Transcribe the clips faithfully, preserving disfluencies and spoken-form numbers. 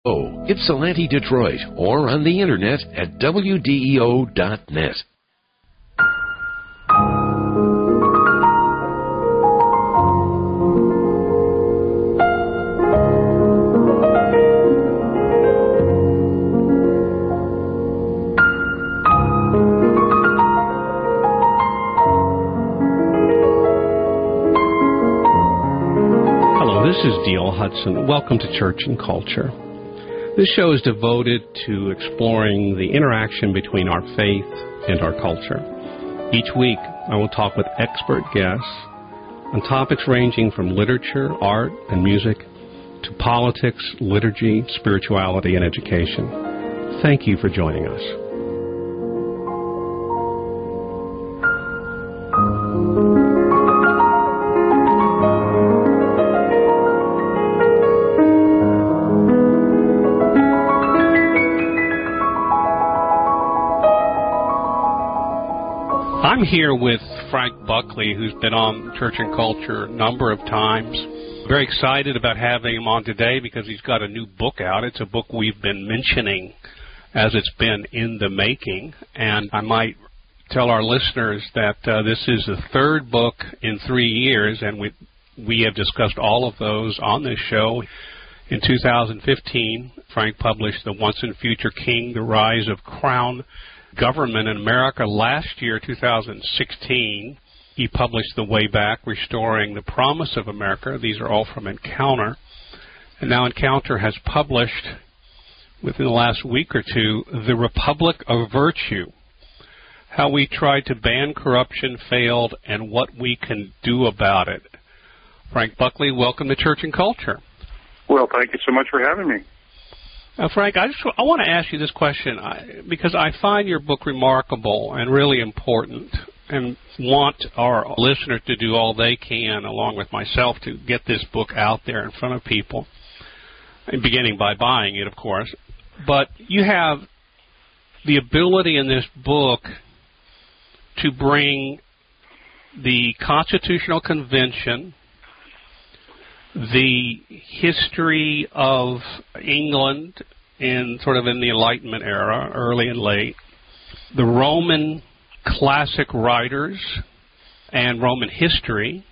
Oh, Ypsilanti, Detroit, or on the internet at W D E O dot net. Hello, this is D L Hudson. Welcome to Church and Culture. This show is devoted to exploring the interaction between our faith and our culture. Each week, I will talk with expert guests on topics ranging from literature, art, and music to politics, liturgy, spirituality, and education. Thank you for joining us. I'm here with Frank Buckley, who's been on Church and Culture a number of times. Very excited about having him on today because he's got a new book out. It's a book we've been mentioning as it's been in the making. And I might tell our listeners that uh, this is the third book in three years, and we we have discussed all of those on this show. In two thousand fifteen, Frank published The Once and Future King, The Rise of Crown Government in America. Last year, two thousand sixteen, he published The Way Back, Restoring the Promise of America. These are all from Encounter. And now Encounter has published, within the last week or two, The Republic of Virtue, How We Tried to Ban Corruption, Failed, and What We Can Do About It. Frank Buckley, welcome to Church and Culture. Well, thank you so much for having me. Uh, Frank, I just I want to ask you this question I, because I find your book remarkable and really important, and want our listeners to do all they can, along with myself, to get this book out there in front of people, and beginning by buying it, of course. But you have the ability in this book to bring the Constitutional Convention, the history of England in sort of in the Enlightenment era, early and late, the Roman classic writers and Roman history,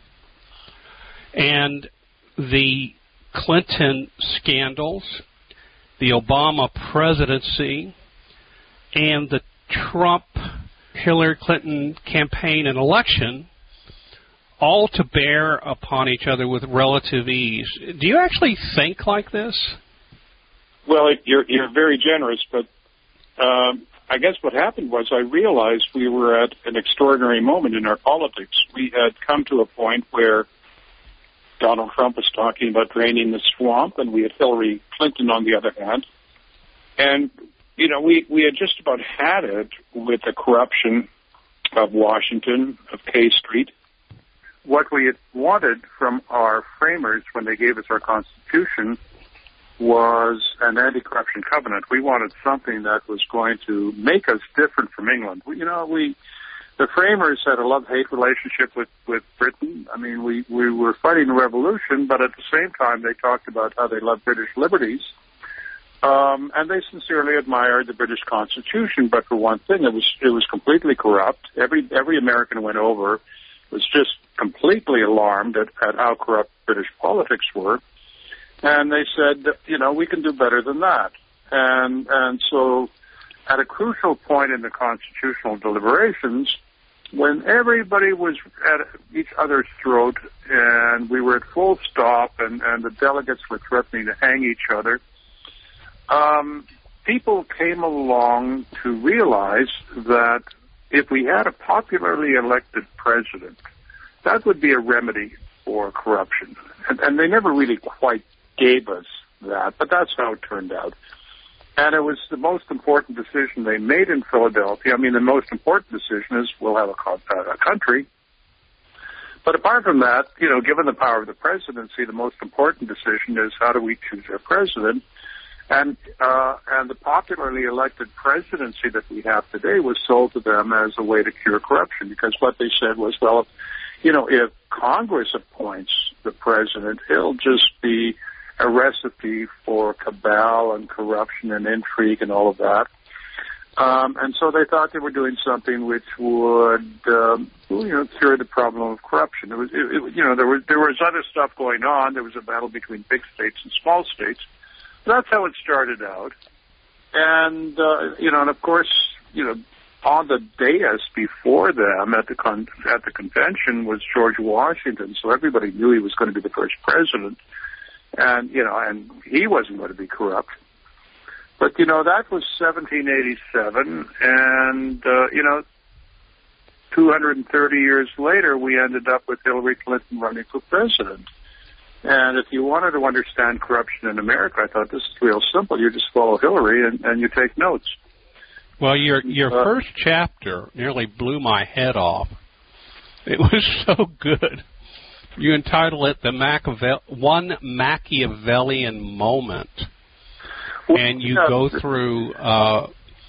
and the Clinton scandals, the Obama presidency, and the Trump-Hillary Clinton campaign and election, all to bear upon each other with relative ease. Do you actually think like this? Well, it, you're, you're very generous, but um, I guess what happened was I realized we were at an extraordinary moment in our politics. We had come to a point where Donald Trump was talking about draining the swamp, and we had Hillary Clinton on the other hand. And, you know, we, we had just about had it with the corruption of Washington, of K Street. What we had wanted from our framers when they gave us our Constitution was an anti-corruption covenant. We wanted something that was going to make us different from England. We, you know, we, the framers had a love-hate relationship with, with Britain. I mean, we, we were fighting the revolution, but at the same time they talked about how they loved British liberties. Um, and they sincerely admired the British Constitution, but for one thing, it was, it was completely corrupt. Every, every American who went over was just completely alarmed at, at how corrupt British politics were. And they said, you know, we can do better than that. And and so at a crucial point in the constitutional deliberations, when everybody was at each other's throat and we were at full stop and, and the delegates were threatening to hang each other, um, people came along to realize that if we had a popularly elected president, that would be a remedy for corruption. And, and they never really quite gave us that, but that's how it turned out. And it was the most important decision they made in Philadelphia. I mean, the most important decision is we'll have a, a country. But apart from that, you know, given the power of the presidency, the most important decision is how do we choose our president? And uh, and the popularly elected presidency that we have today was sold to them as a way to cure corruption, because what they said was, well, you know, if Congress appoints the president, he'll just be a recipe for cabal and corruption and intrigue and all of that. Um, and so they thought they were doing something which would, um, you know, cure the problem of corruption. It was, it, it, you know, there was there was other stuff going on. There was a battle between big states and small states. That's how it started out. And uh, you know, and of course, you know, on the dais before them at the con- at the convention was George Washington. So everybody knew he was going to be the first president, and you know, and he wasn't going to be corrupt. But, you know, that was seventeen eighty-seven, and, uh, you know, two hundred thirty years later, we ended up with Hillary Clinton running for president. And if you wanted to understand corruption in America, I thought this is real simple. You just follow Hillary and, and you take notes. Well, your your uh, first chapter nearly blew my head off. It was so good. You entitle it the Machiavel- One Machiavellian Moment. And you go through uh,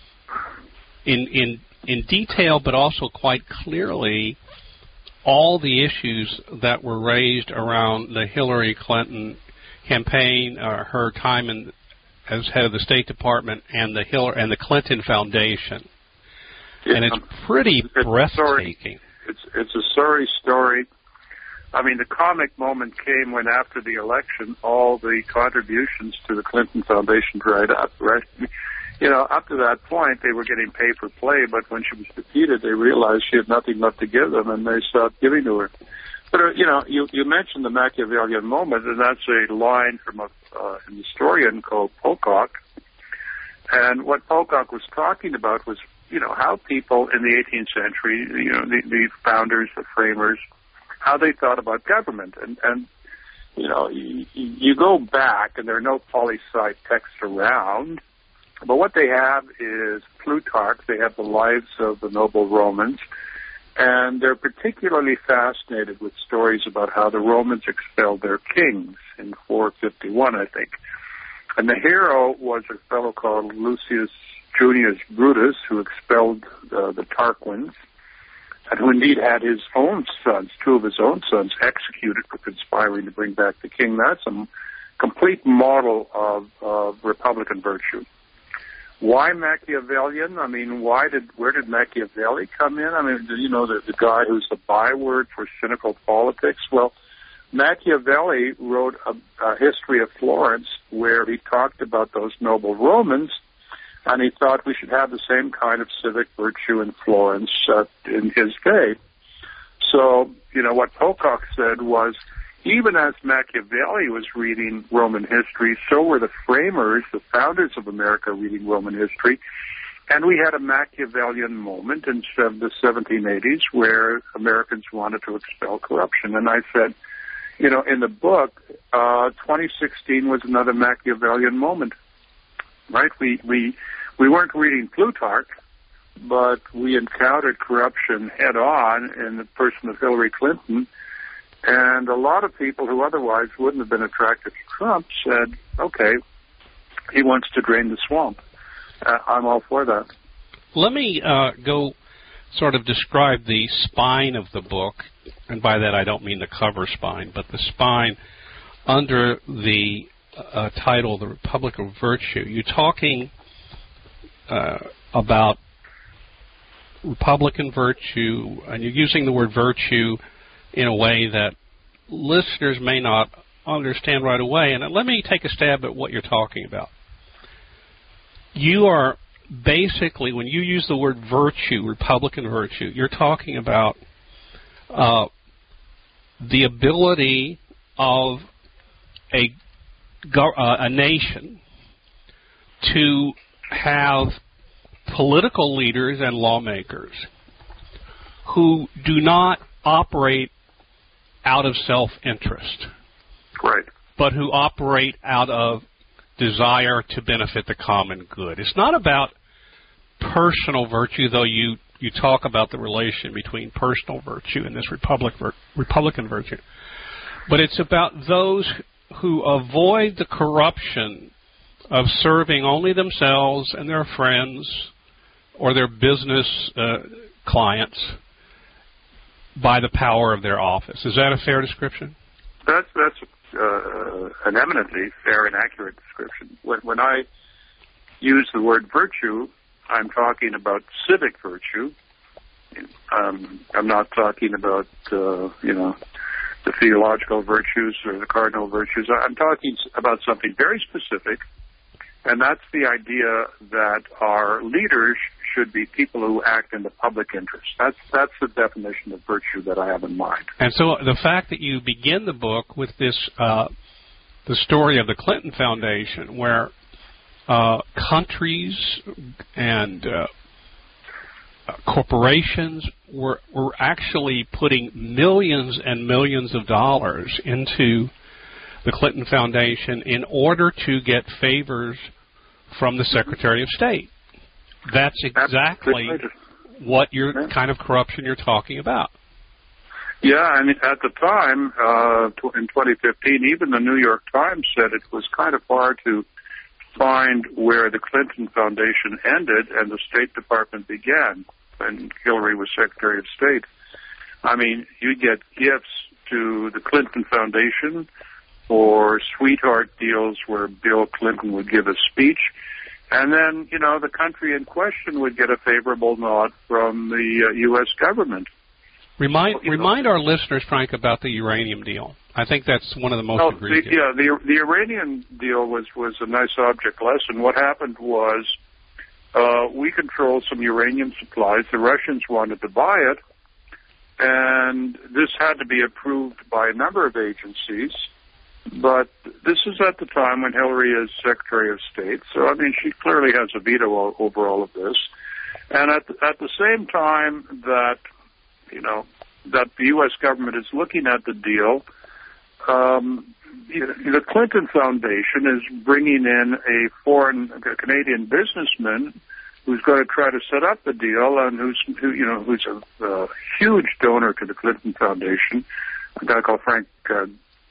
in in in detail, but also quite clearly, all the issues that were raised around the Hillary Clinton campaign, uh, her time in, as head of the State Department, and the Hillary and the Clinton Foundation. Yeah, and it's pretty it's breathtaking. It's it's a sorry story. I mean, the comic moment came when, after the election, all the contributions to the Clinton Foundation dried up, right? You know, up to that point, they were getting pay for play, but when she was defeated, they realized she had nothing left to give them, and they stopped giving to her. But, uh, you know, you, you mentioned the Machiavellian moment, and that's a line from a, uh, an historian called Pocock. And what Pocock was talking about was, you know, how people in the eighteenth century, you know, the, the founders, the framers, how they thought about government. And, and you know, you, you go back, and there are no poli-sci texts around, but what they have is Plutarch. They have the lives of the noble Romans, and they're particularly fascinated with stories about how the Romans expelled their kings in four fifty-one, I think. And the hero was a fellow called Lucius Junius Brutus, who expelled uh, the Tarquins, and who indeed had his own sons, two of his own sons, executed for conspiring to bring back the king. That's a complete model of, of Republican virtue. Why Machiavellian? I mean, why did where did Machiavelli come in? I mean, you know, the, the guy who's the byword for cynical politics. Well, Machiavelli wrote a, a history of Florence where he talked about those noble Romans, and he thought we should have the same kind of civic virtue in Florence uh, in his day. So, you know, what Pocock said was, even as Machiavelli was reading Roman history, so were the framers, the founders of America, reading Roman history. And we had a Machiavellian moment in the seventeen eighties where Americans wanted to expel corruption. And I said, you know, in the book, uh, twenty sixteen was another Machiavellian moment. Right? We we we weren't reading Plutarch, but we encountered corruption head on in the person of Hillary Clinton, and a lot of people who otherwise wouldn't have been attracted to Trump said, "Okay, he wants to drain the swamp. Uh, I'm all for that." Let me uh, go sort of describe the spine of the book, and by that I don't mean the cover spine, but the spine under the Uh, title, The Republic of Virtue. You're talking uh, about Republican virtue, and you're using the word virtue in a way that listeners may not understand right away. And let me take a stab at what you're talking about. You are basically, when you use the word virtue, Republican virtue, you're talking about uh, the ability of a Uh, a nation to have political leaders and lawmakers who do not operate out of self-interest, right, but who operate out of desire to benefit the common good. It's not about personal virtue, though you, you talk about the relation between personal virtue and this Republic, Republican virtue, but it's about those who avoid the corruption of serving only themselves and their friends or their business uh, clients by the power of their office. Is that a fair description? That's that's uh, an eminently fair and accurate description. When, when I use the word virtue, I'm talking about civic virtue. Um, I'm not talking about, uh, you know, the theological virtues or the cardinal virtues. I'm talking about something very specific, and that's the idea that our leaders should be people who act in the public interest. That's that's the definition of virtue that I have in mind. And so the fact that you begin the book with this, uh, the story of the Clinton Foundation, where uh, countries and uh, corporations were were actually putting millions and millions of dollars into the Clinton Foundation in order to get favors from the Secretary of State. That's exactly what your kind of corruption you're talking about. Yeah, I mean, at the time, uh, in twenty fifteen, even the New York Times said it was kind of hard to find where the Clinton Foundation ended and the State Department began when Hillary was Secretary of State. I mean, you get gifts to the Clinton Foundation or sweetheart deals where Bill Clinton would give a speech, and then, you know, the country in question would get a favorable nod from the uh, U S government. Remind you remind know, our listeners, Frank, about the uranium deal. I think that's one of the most oh, egregious. The, yeah, the, the Iranian deal was, was a nice object lesson. What happened was uh, we controlled some uranium supplies. The Russians wanted to buy it, and this had to be approved by a number of agencies. But this is at the time when Hillary is Secretary of State, so, I mean, she clearly has a veto over all of this. And at the, at the same time that, you know, that the U S government is looking at the deal, um, you know, the Clinton Foundation is bringing in a foreign, a Canadian businessman who's going to try to set up the deal and who's, who, you know, who's a, a huge donor to the Clinton Foundation, a guy called Frank uh,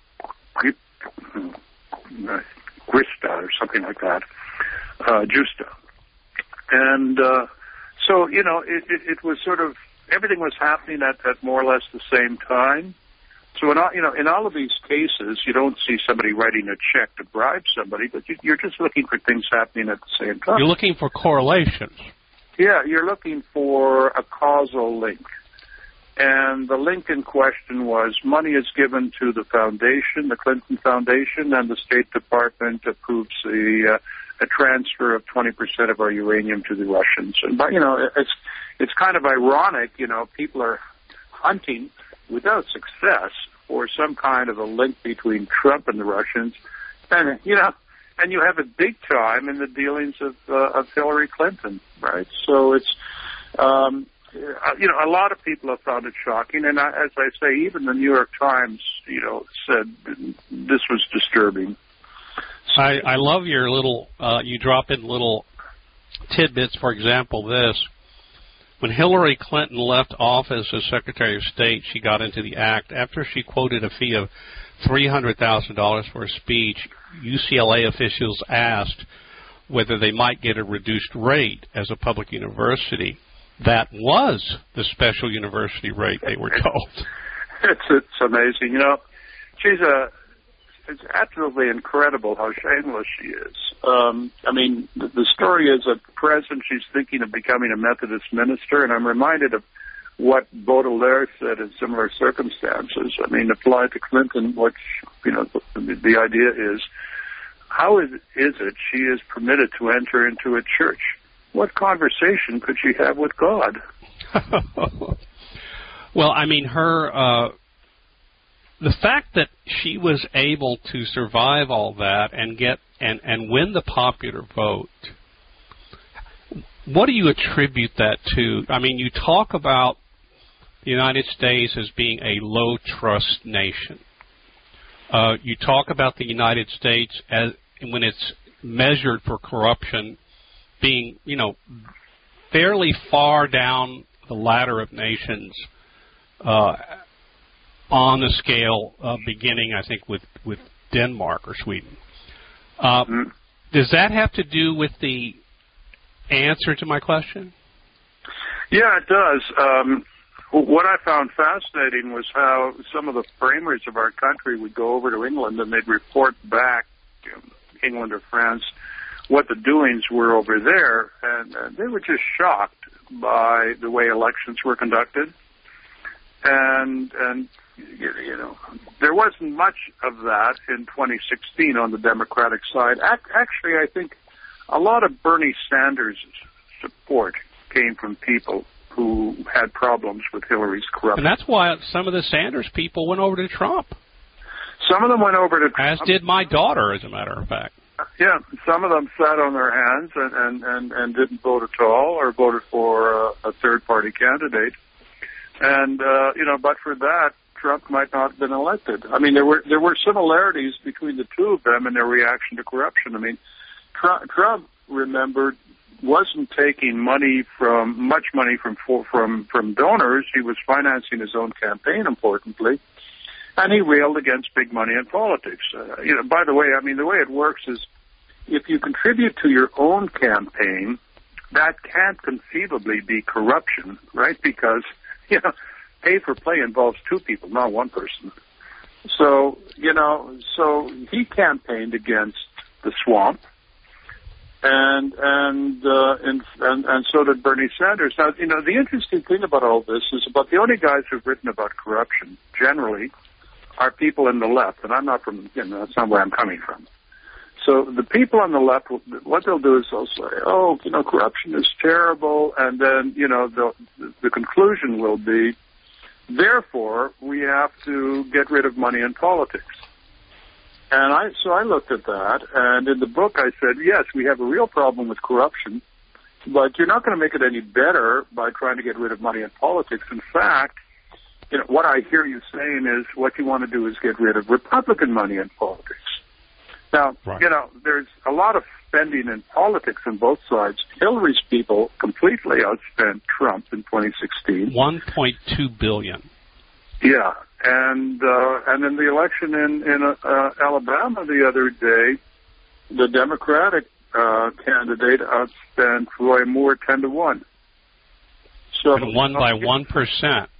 Grista or something like that, uh, Justa. And uh, so, you know, it, it, it was sort of, everything was happening at, at more or less the same time. So, in all, you know, in all of these cases, you don't see somebody writing a check to bribe somebody, but you, you're just looking for things happening at the same time. You're looking for correlations. Yeah, you're looking for a causal link. And the link in question was money is given to the foundation, the Clinton Foundation, and the State Department approves the, uh, a transfer of twenty percent of our uranium to the Russians. And, but, you know, it's, it's kind of ironic, you know, people are hunting without success for some kind of a link between Trump and the Russians. And, you know, and you have it big time in the dealings of, uh, of Hillary Clinton, right? So it's, um, you know, a lot of people have found it shocking, and I, as I say, even the New York Times, you know, said this was disturbing. I, I love your little, uh, you drop in little tidbits. For example, this. When Hillary Clinton left office as Secretary of State, she got into the act. After she quoted a fee of three hundred thousand dollars for a speech, U C L A officials asked whether they might get a reduced rate as a public university. That was the special university rate, they were told. It's, it's amazing. You know, she's a, it's absolutely incredible how shameless she is. Um, I mean, the, the story is at present she's thinking of becoming a Methodist minister, and I'm reminded of what Baudelaire said in similar circumstances. I mean, applied to Clinton, which, you know, the, the idea is, how is, is it she is permitted to enter into a church? What conversation could she have with God? Well, I mean, her, uh, the fact that she was able to survive all that and get and, and win the popular vote, what do you attribute that to? I mean, you talk about the United States as being a low-trust nation. Uh, you talk about the United States as when it's measured for corruption being, you know, fairly far down the ladder of nations uh, on the scale uh, beginning, I think, with, with Denmark or Sweden. Uh, mm-hmm. Does that have to do with the answer to my question? Yeah, it does. Um, What I found fascinating was how some of the framers of our country would go over to England and they'd report back, you know, England or France, what the doings were over there, and uh, they were just shocked by the way elections were conducted. And, and you, you know, there wasn't much of that in twenty sixteen on the Democratic side. Ac- actually, I think a lot of Bernie Sanders' support came from people who had problems with Hillary's corruption. And that's why some of the Sanders people went over to Trump. Some of them went over to Trump. As did my daughter, as a matter of fact. Yeah, some of them sat on their hands and, and, and, and didn't vote at all or voted for a, a third-party candidate. And, uh, you know, but for that, Trump might not have been elected. I mean, there were there were similarities between the two of them in their reaction to corruption. I mean, Trump, Trump remembered, wasn't taking money from, much money from, from, from donors. He was financing his own campaign, importantly. And he railed against big money in politics. Uh, you know, by the way, I mean, the way it works is if you contribute to your own campaign, that can't conceivably be corruption, right? Because, you know, pay for play involves two people, not one person. So, you know, so he campaigned against the swamp. And and, uh, and and and so did Bernie Sanders. Now, you know, the interesting thing about all this is about the only guys who've written about corruption, generally, are people in the left. And I'm not from, you know, that's not where I'm coming from. So the people on the left, what they'll do is they'll say, oh, you know, corruption is terrible. And then, you know, the the conclusion will be, therefore, we have to get rid of money in politics. And I, so I looked at that, and in the book I said, yes, we have a real problem with corruption, but you're not going to make it any better by trying to get rid of money in politics. In fact, you know, what I hear you saying is what you want to do is get rid of Republican money in politics. Now, right. you know, there's a lot of spending in politics on both sides. Hillary's people completely outspent Trump in twenty sixteen. one point two billion dollars. Yeah. And uh, and in the election in in uh, Alabama the other day, the Democratic uh, candidate outspent Roy Moore ten to one. So and won by one percent.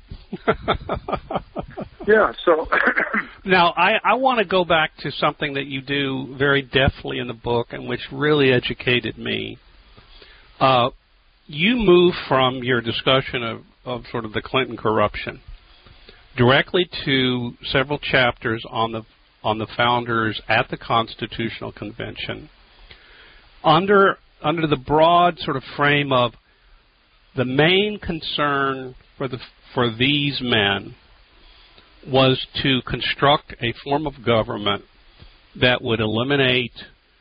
Yeah. So now I I want to go back to something that you do very deftly in the book and which really educated me. Uh, you move from your discussion of, of sort of the Clinton corruption directly to several chapters on the on the founders at the Constitutional Convention, under under the broad sort of frame of the main concern for the for these men was to construct a form of government that would eliminate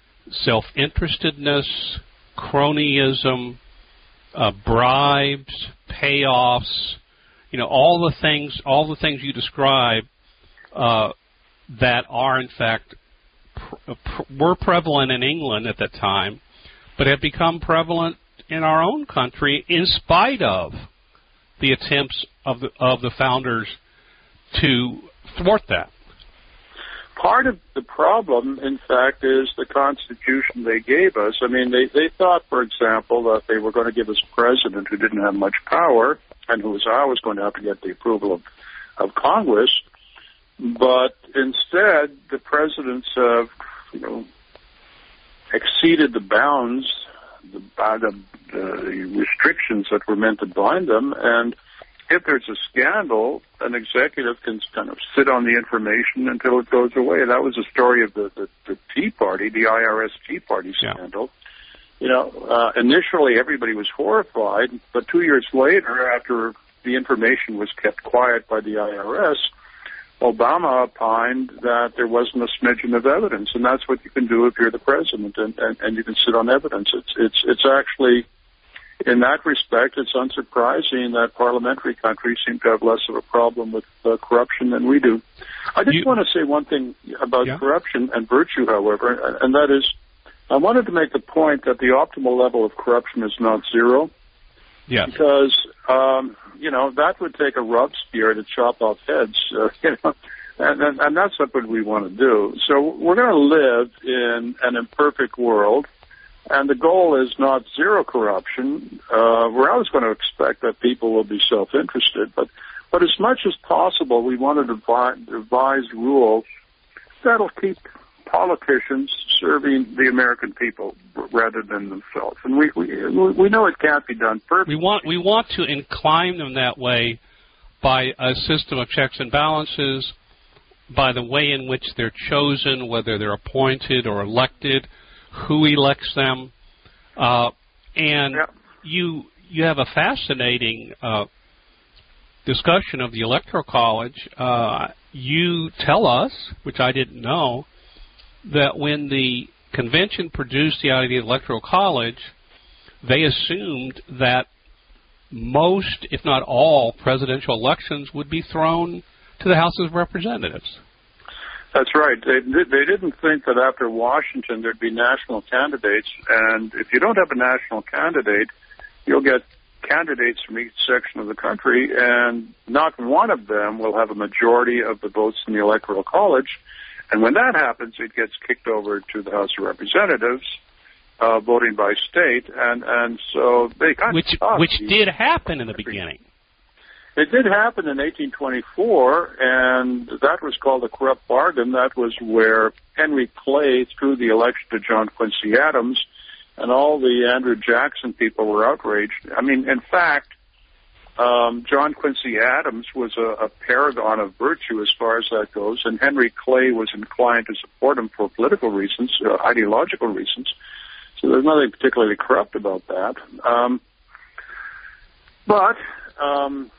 self-interestedness, cronyism, uh, bribes, payoffs. You know, all the things, all the things you describe uh, that are, in fact, pr- pr- were prevalent in England at that time, but have become prevalent in our own country in spite of the attempts of the, of the founders to thwart that. Part of the problem, in fact, is the Constitution they gave us. I mean, they, they thought, for example, that they were going to give us a president who didn't have much power and who was always going to have to get the approval of, of Congress. But instead, the presidents have, you know, exceeded the bounds, the, the, the restrictions that were meant to bind them. And if there's a scandal, an executive can kind of sit on the information until it goes away. That was the story of the, the, the Tea Party, the I R S Tea Party scandal. Yeah. You know, uh, initially everybody was horrified, but two years later, after the information was kept quiet by the I R S, Obama opined that there wasn't a smidgen of evidence, and that's what you can do if you're the president, and, and, and you can sit on evidence. It's it's it's actually, in that respect, it's unsurprising that parliamentary countries seem to have less of a problem with uh, corruption than we do. I just you, want to say one thing about yeah. corruption and virtue, however, and that is, I wanted to make the point that the optimal level of corruption is not zero. Yes. Because, um, you know, that would take a Robespierre to chop off heads, uh, you know, and, and, and that's not what we want to do. So we're going to live in an imperfect world, And the goal is not zero corruption. Uh, we're always going to expect that people will be self-interested, but, but as much as possible, we want to devise, devise rules that'll keep politicians serving the American people rather than themselves. And we, we, we know it can't be done perfectly. We want, we want to incline them that way by a system of checks and balances, by the way in which they're chosen, whether they're appointed or elected, who elects them, uh, and yeah. you you have a fascinating uh, discussion of the Electoral College. Uh, you tell us, which I didn't know, that when the convention produced the idea of the Electoral College, they assumed that most, if not all, presidential elections would be thrown to the House of Representatives. That's right. They, they didn't think that after Washington there'd be national candidates, and if you don't have a national candidate, you'll get candidates from each section of the country, and not one of them will have a majority of the votes in the Electoral College. And when that happens, it gets kicked over to the House of Representatives, uh, voting by state, and, and so they kind which, of... Which did happen in the beginning. It did happen in eighteen twenty-four, and that was called a corrupt bargain. That was where Henry Clay threw the election to John Quincy Adams, and all the Andrew Jackson people were outraged. I mean, in fact, um, John Quincy Adams was a, a paragon of virtue as far as that goes, and Henry Clay was inclined to support him for political reasons, uh, ideological reasons. So there's nothing particularly corrupt about that. Um, but... Um,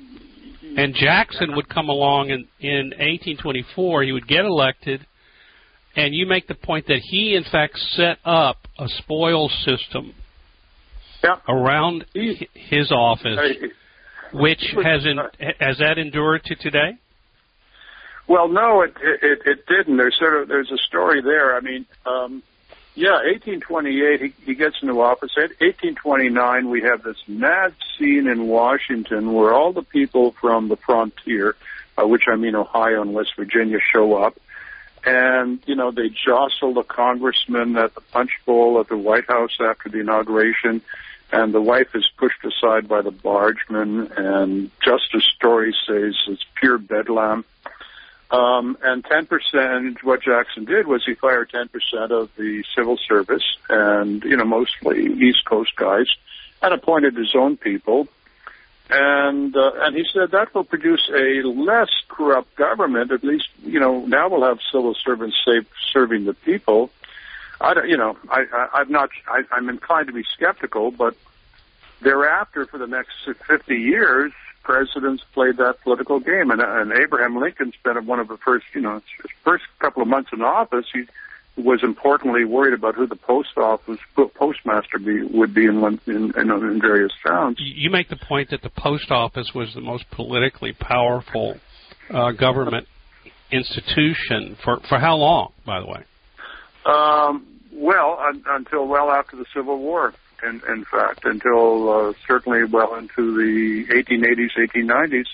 And Jackson would come along in, in eighteen twenty-four, he would get elected, and you make the point that he, in fact, set up a spoils system yeah. around he, his office, uh, which was, has, in, uh, has that endured to today? Well, no, it, it, it didn't. There's sort of, there's a story there. I mean, um, yeah, eighteen twenty-eight, he, he gets into office. eighteen twenty-nine, we have this mad scene in Washington where all the people from the frontier, uh, which I mean Ohio and West Virginia, show up. And, you know, they jostle the congressman at the punch bowl at the White House after the inauguration, and the wife is pushed aside by the bargeman, and Justice Story says it's pure bedlam. Um, and ten percent, what Jackson did was he fired ten percent of the civil service, and, you know, mostly East Coast guys, and appointed his own people. And uh, and he said that will produce a less corrupt government. At least, you know, now we'll have civil servants safe, serving the people. I don't, you know, I, I, I'm not, I, I'm inclined to be skeptical, but thereafter, for the next fifty years, presidents played that political game, and, and Abraham Lincoln spent one of the first, you know, his first couple of months in office. He was importantly worried about who the post office postmaster be, would be in, one, in, in, in various towns. You make the point that the post office was the most politically powerful uh, government institution for for how long, by the way? Um, well, un, until well after the Civil War. In, in fact, until uh, certainly well into the eighteen eighties, eighteen nineties,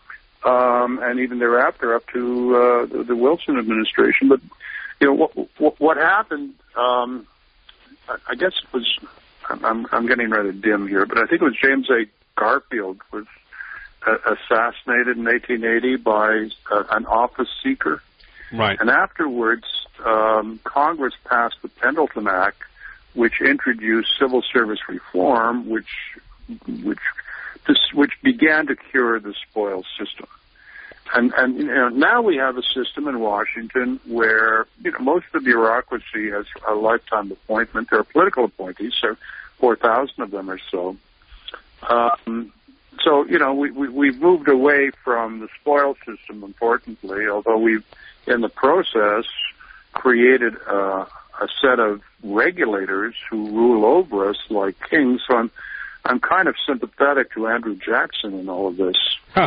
um, and even thereafter up to uh, the, the Wilson administration. But, you know, what, what, what happened, um, I, I guess it was, I'm, I'm getting rather dim here, but I think it was James A. Garfield was uh, assassinated in eighteen eighty by uh, an office seeker. Right. And afterwards, um, Congress passed the Pendleton Act, which introduced civil service reform, which which this, which began to cure the spoils system. And, and you know, now we have a system in Washington where, you know, most of the bureaucracy has a lifetime appointment. There are political appointees, so four thousand of them or so. Um, so, you know, we, we, we've moved away from the spoils system, importantly, although we've, in the process, created uh, a set of regulators who rule over us like kings. So I'm, I'm kind of sympathetic to Andrew Jackson in all of this. Huh.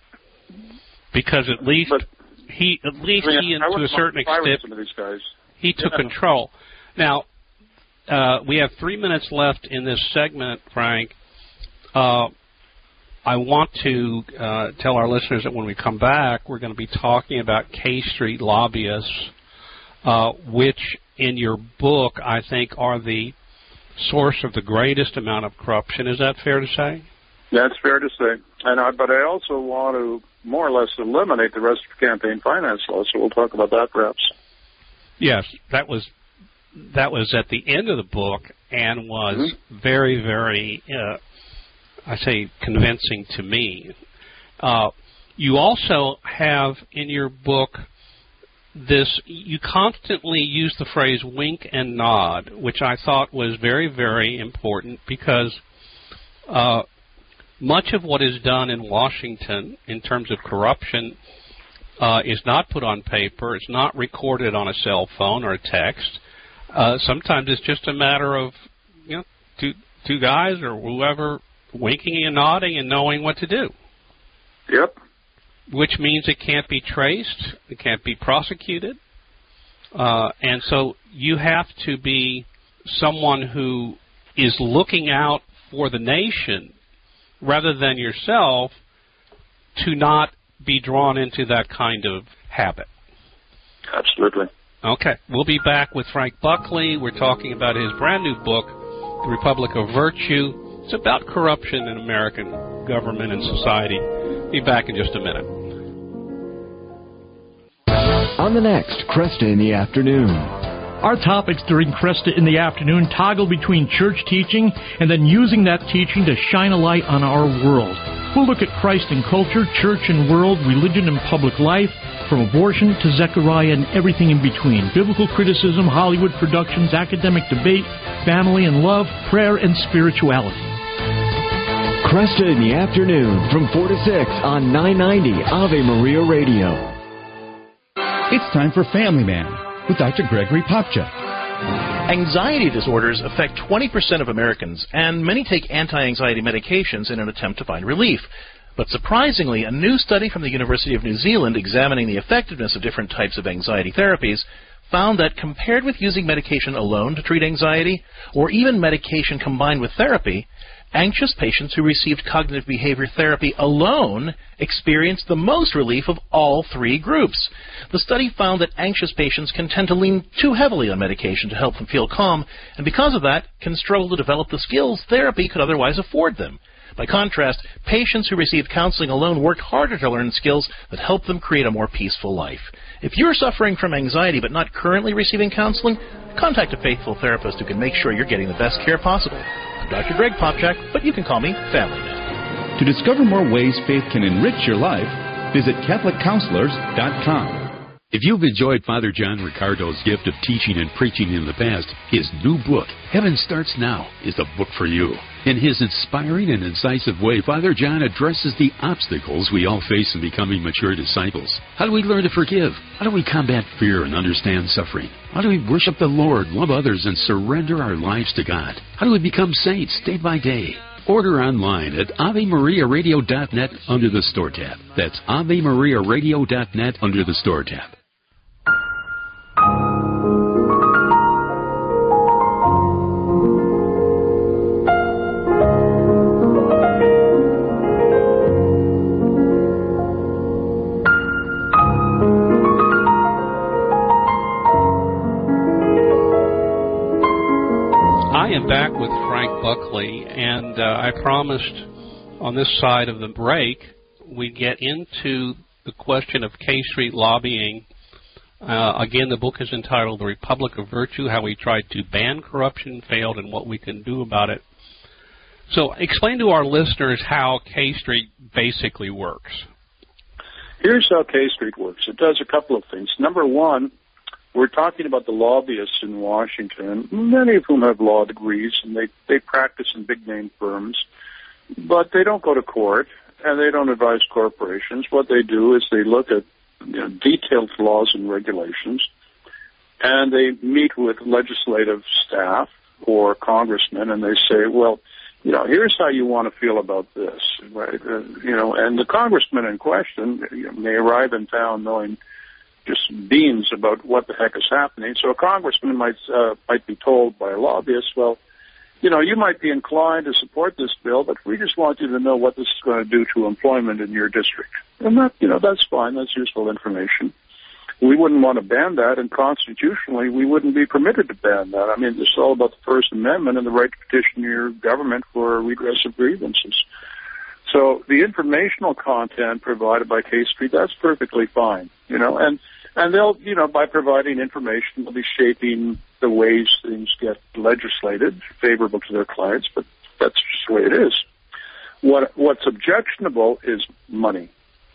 Because at least but, he, at least I mean, he, I to a certain extent, some of these guys. he took yeah. control. Now, uh, we have three minutes left in this segment, Frank. Uh, I want to uh, tell our listeners that when we come back, we're going to be talking about K Street lobbyists, uh, which in your book, I think, are the source of the greatest amount of corruption. Is that fair to say? That's fair to say. And I, but I also want to more or less eliminate the rest of campaign finance law, so we'll talk about that perhaps. Yes, that was that was at the end of the book and was mm-hmm. very, very, uh, I say, convincing to me. Uh, you also have in your book this, you constantly use the phrase wink and nod, which I thought was very, very important because uh, much of what is done in Washington in terms of corruption uh, is not put on paper, it's not recorded on a cell phone or a text. Uh, sometimes it's just a matter of, you know, two, two guys or whoever winking and nodding and knowing what to do. Yep. Which means it can't be traced, it can't be prosecuted. Uh, and so you have to be someone who is looking out for the nation rather than yourself to not be drawn into that kind of habit. Absolutely. Okay. We'll be back with Frank Buckley. We're talking about his brand new book, The Republic of Virtue. It's about corruption in American government and society. Be back in just a minute. On the next Cresta in the Afternoon. Our topics during Cresta in the Afternoon toggle between church teaching and then using that teaching to shine a light on our world. We'll look at Christ and culture, church and world, religion and public life, from abortion to Zechariah and everything in between. Biblical criticism, Hollywood productions, academic debate, family and love, prayer and spirituality. Cresta in the Afternoon from four to six on nine ninety Ave Maria Radio. It's time for Family Man with Doctor Gregory Popchak. Anxiety disorders affect twenty percent of Americans, and many take anti-anxiety medications in an attempt to find relief. But surprisingly, a new study from the University of New Zealand examining the effectiveness of different types of anxiety therapies found that compared with using medication alone to treat anxiety, or even medication combined with therapy, anxious patients who received cognitive behavior therapy alone experienced the most relief of all three groups. The study found that anxious patients can tend to lean too heavily on medication to help them feel calm, and because of that, can struggle to develop the skills therapy could otherwise afford them. By contrast, patients who received counseling alone worked harder to learn skills that help them create a more peaceful life. If you're suffering from anxiety but not currently receiving counseling, contact a faithful therapist who can make sure you're getting the best care possible. I'm Doctor Greg Popchak, but you can call me Family Man. To discover more ways faith can enrich your life, visit Catholic Counselors dot com. If you've enjoyed Father John Ricardo's gift of teaching and preaching in the past, his new book, Heaven Starts Now, is the book for you. In his inspiring and incisive way, Father John addresses the obstacles we all face in becoming mature disciples. How do we learn to forgive? How do we combat fear and understand suffering? How do we worship the Lord, love others, and surrender our lives to God? How do we become saints day by day? Order online at Ave Maria Radio dot net under the Store tab. That's Ave Maria Radio dot net under the Store tab. Back with Frank Buckley, and uh, I promised on this side of the break we'd get into the question of K Street lobbying. Uh, again, the book is entitled The Republic of Virtue, How We Tried to Ban Corruption, Failed, and What We Can Do About It. So explain to our listeners how K Street basically works. Here's how K Street works. It does a couple of things. Number one, we're talking about the lobbyists in Washington, many of whom have law degrees, and they, they practice in big-name firms, but they don't go to court, and they don't advise corporations. What they do is they look at you know, detailed laws and regulations, and they meet with legislative staff or congressmen, and they say, well, you know, here's how you want to feel about this, right? Uh, you know, and the congressman in question you know, may arrive in town knowing just beans about what the heck is happening. So a congressman might uh, might be told by a lobbyist, well, you know, you might be inclined to support this bill, but we just want you to know what this is going to do to employment in your district. And that, you know, that's fine. That's useful information. we wouldn't want to ban that, and constitutionally we wouldn't be permitted to ban that. I mean, it's all about the First Amendment and the right to petition your government for redress of grievances. So the informational content provided by K Street, that's perfectly fine, you know, and, and they'll, you know, by providing information, they'll be shaping the ways things get legislated favorable to their clients, but that's just the way it is. What, what's objectionable is money.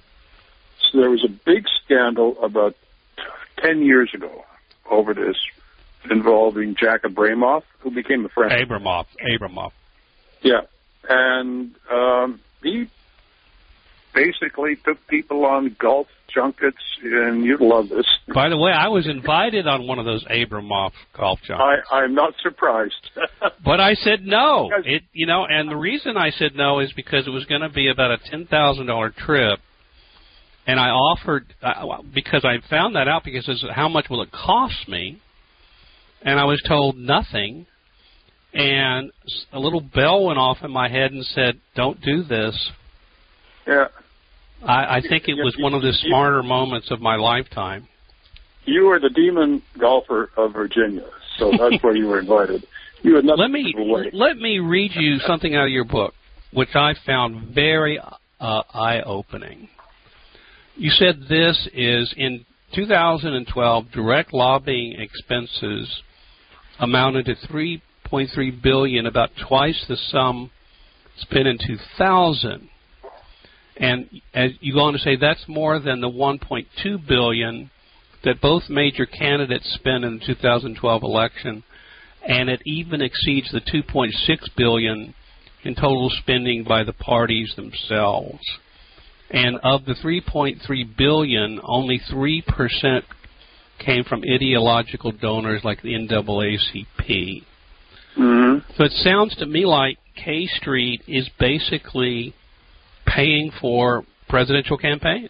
So there was a big scandal about ten years ago over this involving Jack Abramoff, who became a friend. Abramoff. Abramoff. Yeah. And um, he basically took people on golf junkets, and you'd love this. By the way, I was invited on one of those Abramoff golf junkets. I, I'm not surprised. But I said no. It, you know, and the reason I said no is because it was going to be about a ten thousand dollars trip. And I offered, uh, because I found that out, because it's how much will it cost me? And I was told nothing. And a little bell went off in my head and said, don't do this. Yeah. I, I think it was one of the smarter moments of my lifetime. You were the demon golfer of Virginia, so that's why you were invited. You had nothing let me, to away. Let me read you something out of your book, which I found very uh, eye-opening. You said this is, in two thousand twelve, direct lobbying expenses amounted to three point three billion dollars, about twice the sum spent in two thousand. And as you go on to say, that's more than the one point two billion dollars that both major candidates spent in the two thousand twelve election, and it even exceeds the two point six billion dollars in total spending by the parties themselves. And of the three point three billion dollars, only three percent came from ideological donors like the N double A C P. Mm-hmm. So it sounds to me like K Street is basically paying for presidential campaigns.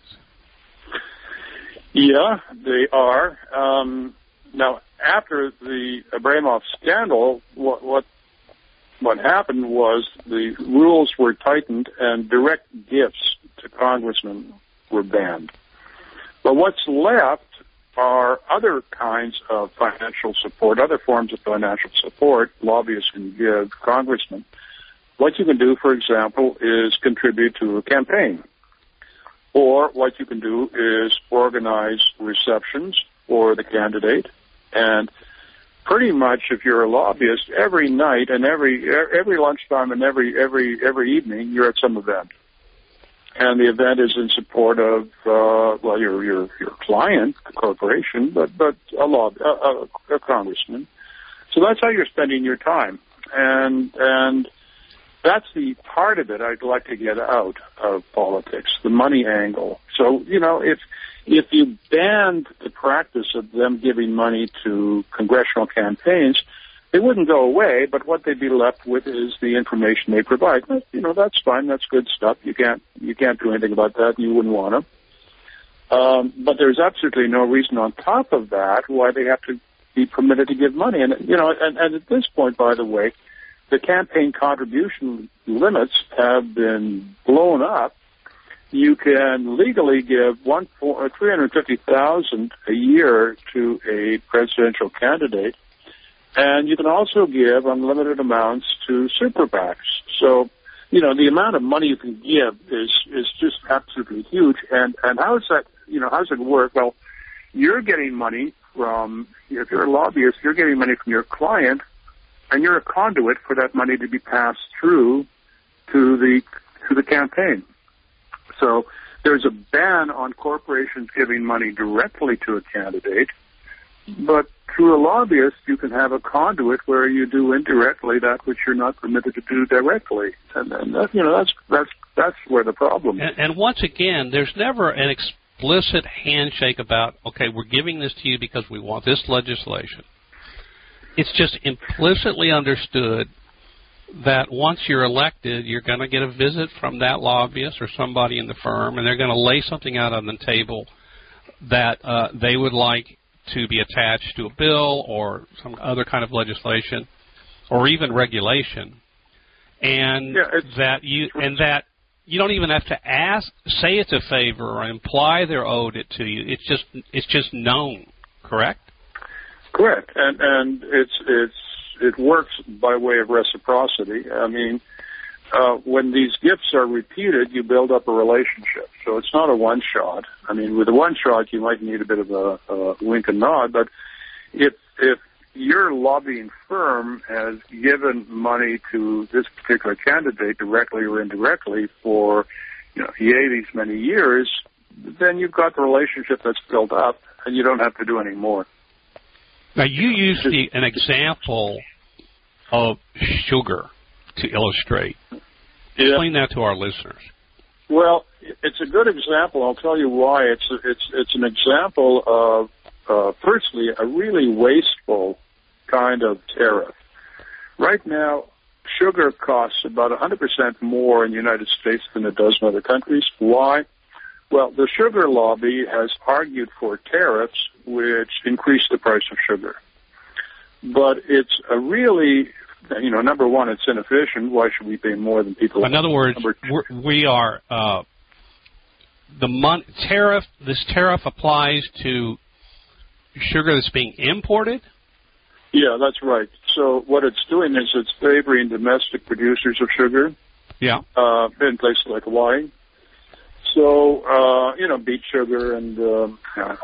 Yeah, they are. Um, now, after the Abramoff scandal, what, what what happened was the rules were tightened and direct gifts to congressmen were banned. But what's left are other kinds of financial support, other forms of financial support lobbyists can give congressmen. What you can do, for example, is contribute to a campaign. Or what you can do is organize receptions for the candidate. And pretty much, if you're a lobbyist, every night and every every lunchtime and every every every evening, you're at some event. And the event is in support of, uh, well, your your your client, the corporation, but but a law a, a congressman. So that's how you're spending your time, and and that's the part of it I'd like to get out of politics, the money angle. So you know, if if you banned the practice of them giving money to congressional campaigns, they wouldn't go away, but what they'd be left with is the information they provide. You know, that's fine. That's good stuff. You can't you can't do anything about that. You wouldn't want to. Um, but there's absolutely no reason on top of that why they have to be permitted to give money. And you know, and, and at this point, by the way, the campaign contribution limits have been blown up. You can legally give one for three hundred fifty thousand a year to a presidential candidate. And you can also give unlimited amounts to super PACs. So, you know, the amount of money you can give is is just absolutely huge. And and how does that, you know, how does it work? Well, you're getting money from, if you're a lobbyist, you're getting money from your client, and you're a conduit for that money to be passed through to the to the campaign. So there's a ban on corporations giving money directly to a candidate, but through a lobbyist, you can have a conduit where you do indirectly that which you're not permitted to do directly, and, and that, you know that's that's that's where the problem is. And, and once again, there's never an explicit handshake about, okay, we're giving this to you because we want this legislation. It's just implicitly understood that once you're elected, you're going to get a visit from that lobbyist or somebody in the firm, and they're going to lay something out on the table that uh, they would like to be attached to a bill or some other kind of legislation or even regulation, and yeah, that you and that you don't even have to ask, say it's a favor or imply they're owed it to you. It's just it's just known, correct? Correct, and and it's it's it works by way of reciprocity. I mean, uh, when these gifts are repeated, you build up a relationship. So it's not a one shot. I mean, with a one shot, you might need a bit of a, a wink and nod, but if if your lobbying firm has given money to this particular candidate directly or indirectly for, you know, yay, these many years, then you've got the relationship that's built up, and you don't have to do any more. Now, you used the, an example of sugar to illustrate. Yeah. Explain that to our listeners. Well, it's a good example. I'll tell you why. It's it's it's an example of, uh, firstly, a really wasteful kind of tariff. Right now, sugar costs about one hundred percent more in the United States than it does in other countries. Why? Well, the sugar lobby has argued for tariffs which increase the price of sugar. But it's a really, you know, number one, it's inefficient. Why should we pay more than people? In other words, we're, we are, uh, the mon- tariff, this tariff applies to sugar that's being imported? Yeah, that's right. So what it's doing is it's favoring domestic producers of sugar. Yeah. Uh, in places like Hawaii. So, uh, you know, beet sugar and um,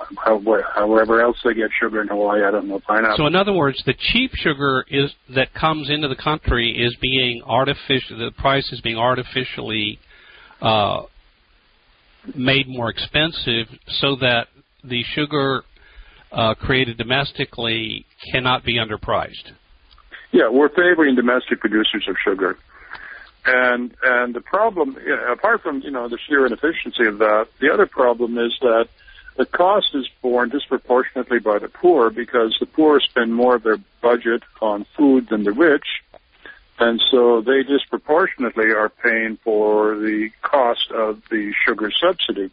however else they get sugar in Hawaii, I don't know, pineapple. So in other words, the cheap sugar is that comes into the country is being artificial, the price is being artificially uh, made more expensive so that the sugar Uh, created domestically cannot be underpriced. Yeah, we're favoring domestic producers of sugar, and and the problem, you know, apart from you know the sheer inefficiency of that, the other problem is that the cost is borne disproportionately by the poor because the poor spend more of their budget on food than the rich, and so they disproportionately are paying for the cost of the sugar subsidy.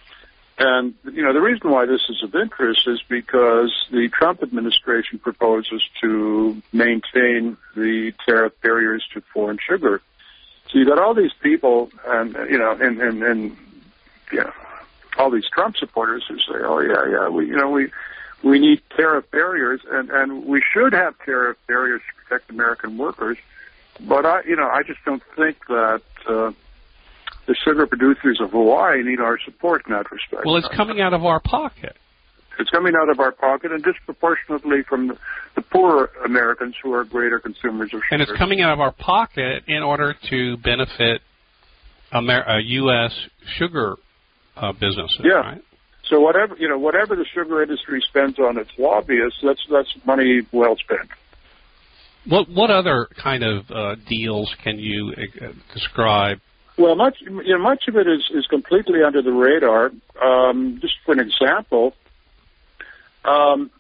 And, you know, the reason why this is of interest is because the Trump administration proposes to maintain the tariff barriers to foreign sugar. So you've got all these people and, you know, and, and, and you know, all these Trump supporters who say, oh, yeah, yeah, we, you know, we, we need tariff barriers and, and we should have tariff barriers to protect American workers. But I, you know, I just don't think that, uh, the sugar producers of Hawaii need our support in that respect. Well, it's coming out of our pocket. It's coming out of our pocket and disproportionately from the, the poorer Americans who are greater consumers of sugar. And it's coming out of our pocket in order to benefit Amer- uh, U S sugar uh, businesses, yeah. right? So whatever, you know, whatever the sugar industry spends on its lobbyists, that's that's money well spent. What what other kind of uh, deals can you uh, describe? Well, much you know, much of it is, is completely under the radar. Um, just for an example, um,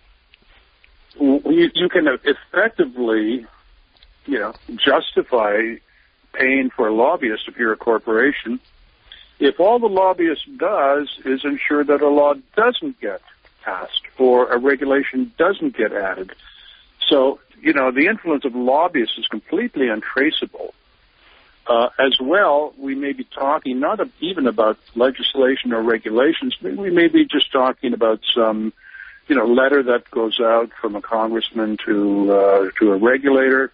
you, you can effectively, you know, justify paying for a lobbyist if you're a corporation if all the lobbyist does is ensure that a law doesn't get passed or a regulation doesn't get added. So, you know, the influence of lobbyists is completely untraceable. Uh, as well, we may be talking not even about legislation or regulations, but we may be just talking about some, you know, letter that goes out from a congressman to uh, to a regulator,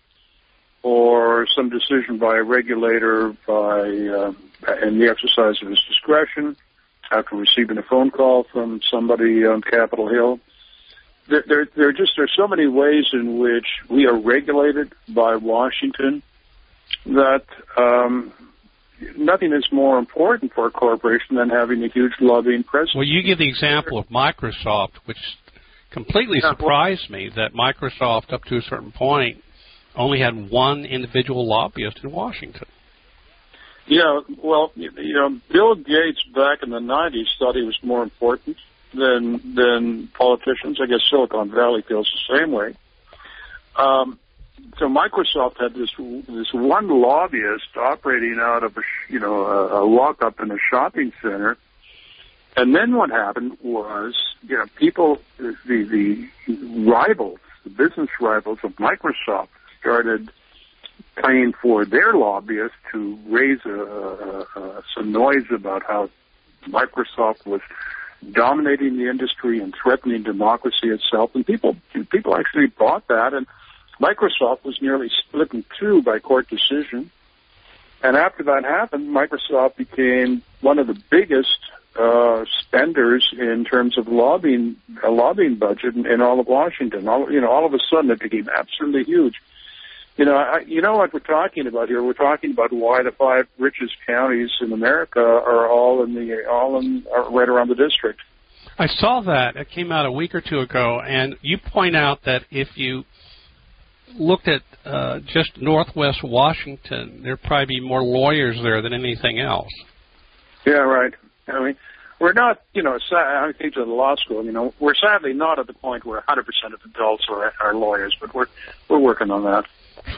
or some decision by a regulator by uh, in the exercise of his discretion after receiving a phone call from somebody on Capitol Hill. There, there, there are just there are so many ways in which we are regulated by Washington that um, nothing is more important for a corporation than having a huge lobbying presence. Well, you give the example of Microsoft, which completely surprised me that Microsoft, up to a certain point, only had one individual lobbyist in Washington. Yeah, well, you know, Bill Gates back in the nineties thought he was more important than than politicians. I guess Silicon Valley feels the same way. Um, so Microsoft had this this one lobbyist operating out of a you know a, a walk-up in a shopping center, and then what happened was you know people the the rivals, the business rivals of Microsoft started playing for their lobbyists to raise a, a, a, some noise about how Microsoft was dominating the industry and threatening democracy itself. And people people actually bought that, and Microsoft was nearly split in two by court decision. And after that happened, Microsoft became one of the biggest uh, spenders in terms of lobbying, a lobbying budget in, in all of Washington. All, you know, all of a sudden it became absolutely huge. You know, I, you know what we're talking about here? We're talking about why the five richest counties in America are all in the all in are right around the district. I saw that. It came out a week or two ago, and you point out that if you looked at uh, just Northwest Washington, there'd probably be more lawyers there than anything else. Yeah, right. I mean, we're not, you know, I think to the law school, you know, we're sadly not at the point where one hundred percent of adults are, are lawyers, but we're we're working on that.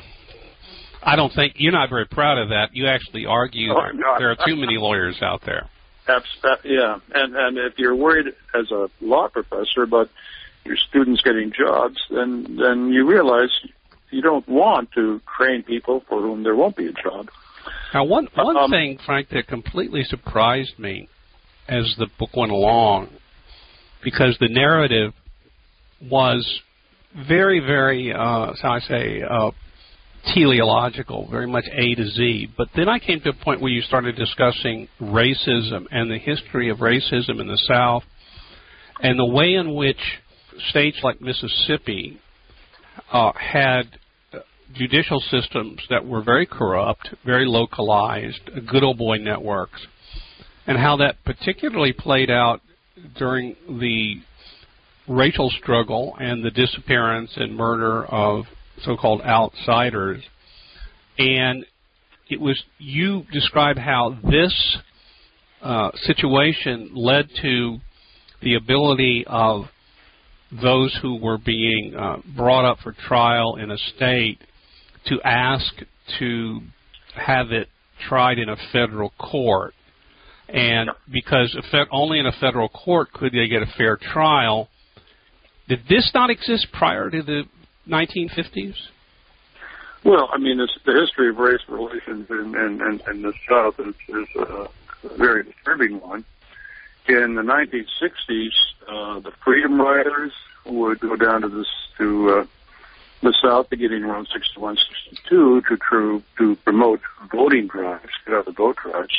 I don't think, you're not very proud of that. You actually argue oh, there, there are too many lawyers out there. That's, that, yeah, and and if you're worried as a law professor about your students getting jobs, then then you realize you don't want to train people for whom there won't be a job. Now, one one um, thing, Frank, that completely surprised me as the book went along, because the narrative was very, very, uh, how I say, uh, teleological, very much A to Z. But then I came to a point where you started discussing racism and the history of racism in the South and the way in which states like Mississippi uh, had judicial systems that were very corrupt, very localized, good old boy networks, and how that particularly played out during the racial struggle and the disappearance and murder of so-called outsiders. And it was, you described how this uh, situation led to the ability of those who were being uh, brought up for trial in a state to ask to have it tried in a federal court. And because only in a federal court could they get a fair trial. Did this not exist prior to the nineteen fifties? Well, I mean, it's, the history of race relations in, in, in, in the South is, is a very disturbing one. In the nineteen sixties, uh, the Freedom Riders would go down to this to uh, the South beginning around sixty-one, sixty-two to, to, to promote voting drives, get out the vote drives.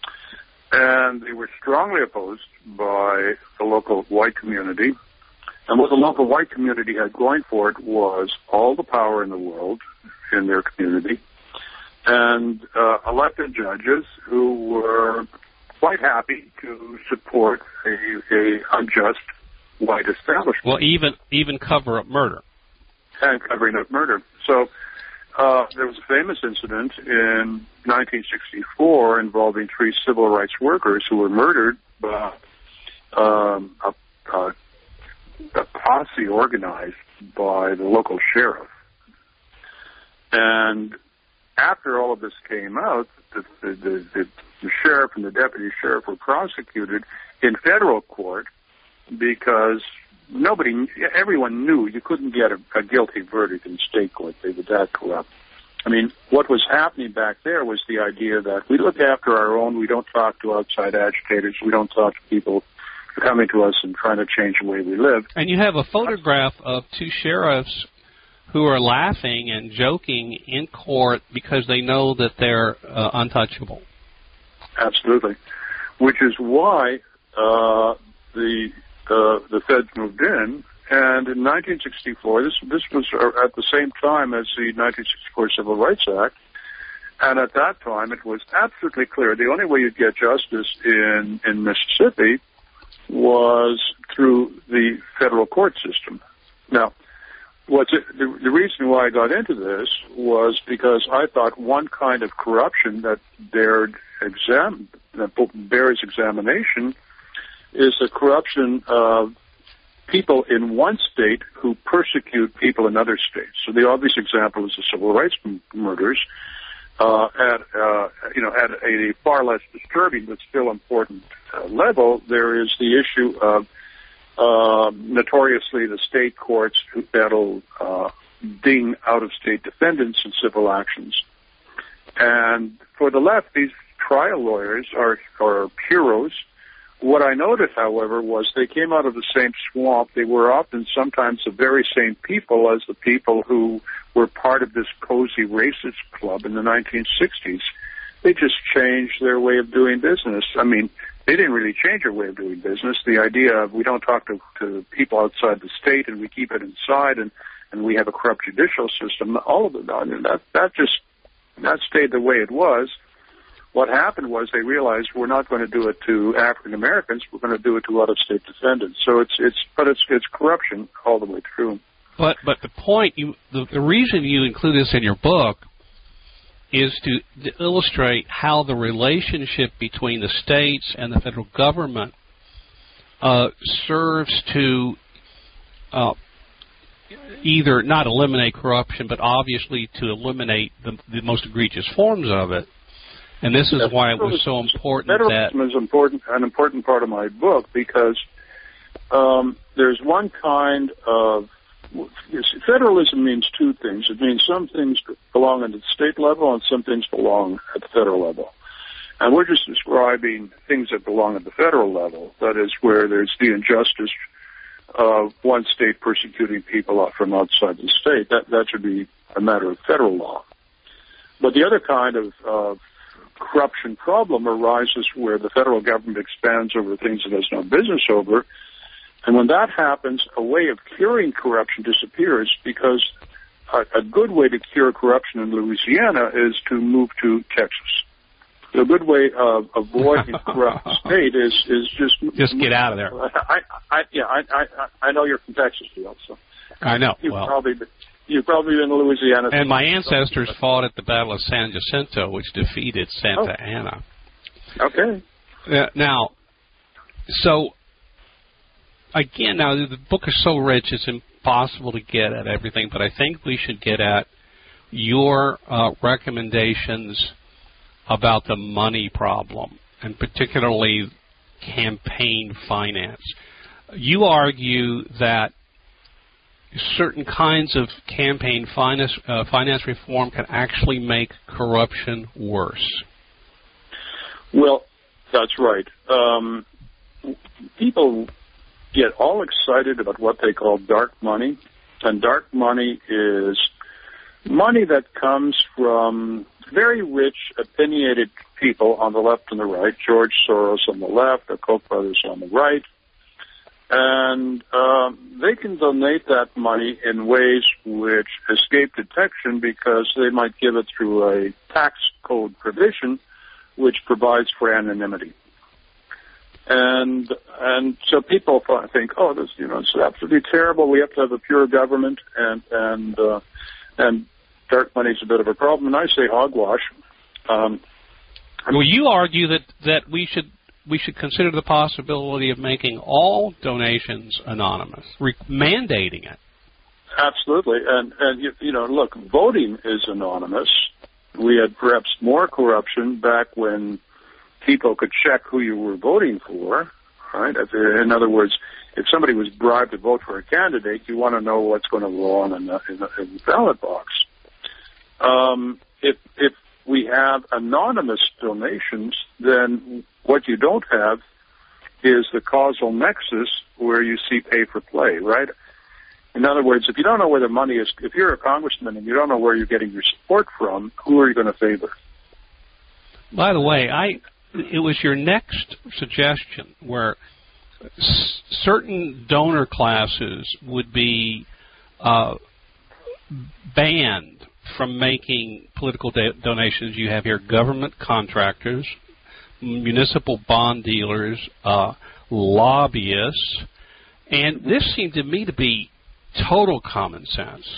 And they were strongly opposed by the local white community. And what the local white community had going for it was all the power in the world in their community and uh, elected judges who were quite happy to support a, a unjust white establishment. Well, even even cover up murder. And covering up murder. So uh, there was a famous incident in nineteen sixty-four involving three civil rights workers who were murdered by um, a, a, a posse organized by the local sheriff. And after all of this came out, the, the, the, the, the sheriff and the deputy sheriff were prosecuted in federal court because nobody, everyone knew you couldn't get a, a guilty verdict in state court. They were that corrupt. I mean, what was happening back there was the idea that we look after our own. We don't talk to outside agitators. We don't talk to people coming to us and trying to change the way we live. And you have a photograph of two sheriffs who are laughing and joking in court because they know that they're uh, untouchable. Absolutely. Which is why uh, the uh, the feds moved in. And in nineteen sixty-four, this this was at the same time as the nineteen sixty-four Civil Rights Act. And at that time, it was absolutely clear the only way you'd get justice in, in Mississippi was through the federal court system. Now, what's it, the, the reason why I got into this was because I thought one kind of corruption that dared exam, that bears examination is the corruption of people in one state who persecute people in other states. So the obvious example is the civil rights m- murders. Uh, at uh, you know, at a far less disturbing but still important uh, level, there is the issue of uh, notoriously the state courts that'll uh, ding out-of-state defendants in civil actions. And for the left, these trial lawyers are, are heroes. What I noticed, however, was they came out of the same swamp. They were often sometimes the very same people as the people who were part of this cozy racist club in the nineteen sixties. They just changed their way of doing business. I mean, they didn't really change their way of doing business. The idea of we don't talk to, to people outside the state and we keep it inside and, and we have a corrupt judicial system, all of it, I mean, that, that just, that stayed the way it was. What happened was they realized we're not going to do it to African Americans, we're going to do it to out-of-state defendants. So it's, it's, but it's, it's corruption all the way through. But, but the point, you, the, the reason you include this in your book is to, to illustrate how the relationship between the states and the federal government uh, serves to uh, either not eliminate corruption, but obviously to eliminate the, the most egregious forms of it. And this is why it was so important that... Federalism is important, an important part of my book because um, there's one kind of... Federalism means two things. It means some things belong at the state level and some things belong at the federal level. And we're just describing things that belong at the federal level. That is where there's the injustice of one state persecuting people from outside the state. That, that should be a matter of federal law. But the other kind of uh, corruption problem arises where the federal government expands over things it has no business over. And when that happens, a way of curing corruption disappears because a, a good way to cure corruption in Louisiana is to move to Texas. The good way of avoiding a corrupt state is is just just get out of there. I, I, yeah, I, I, I know you're from Texas, Bill. So I know. You've well, probably been, you've probably been in Louisiana. And my ancestors fought at the Battle of San Jacinto, which defeated Santa oh. Anna. Okay. Uh, now, so. Again, now the book is so rich, it's impossible to get at everything, but I think we should get at your uh, recommendations about the money problem, and particularly campaign finance. You argue that certain kinds of campaign finance, uh, finance reform can actually make corruption worse. Well, that's right. Um, people get all excited about what they call dark money, and dark money is money that comes from very rich, opinionated people on the left and the right, George Soros on the left, the Koch brothers on the right, and um, they can donate that money in ways which escape detection because they might give it through a tax code provision which provides for anonymity. And and so people think, oh, this, you know, it's absolutely terrible. We have to have a pure government, and and uh, and dark money's a bit of a problem. And I say hogwash. Um, well, you argue that, that we should we should consider the possibility of making all donations anonymous, re- mandating it. Absolutely, and and you, you know, look, voting is anonymous. We had perhaps more corruption back when people could check who you were voting for, right? In other words, if somebody was bribed to vote for a candidate, you want to know what's going to go on in the, in the, in the ballot box. Um, if, if we have anonymous donations, then what you don't have is the causal nexus where you see pay for play, right? In other words, if you don't know where the money is, if you're a congressman and you don't know where you're getting your support from, who are you going to favor? By the way, I... it was your next suggestion where s- certain donor classes would be uh, banned from making political da- donations. You have here government contractors, municipal bond dealers, uh, lobbyists, and this seemed to me to be total common sense.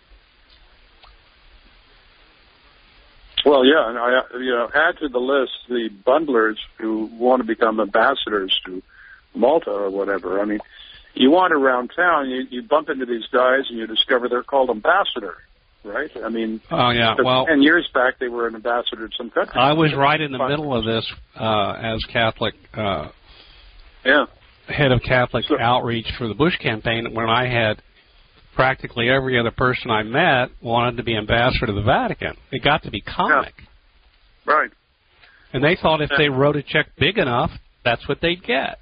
Well, yeah, and I, you know, add to the list the bundlers who want to become ambassadors to Malta or whatever. I mean, you wander around town, you, you bump into these guys, and you discover they're called ambassador, right? I mean, oh yeah, well, ten years back they were an ambassador to some country. I was right in the middle of this uh, as Catholic, uh, yeah, head of Catholic so, outreach for the Bush campaign when I had. Practically every other person I met wanted to be ambassador to the Vatican. It got to be comic. Right. And they thought if they wrote a check big enough, that's what they'd get.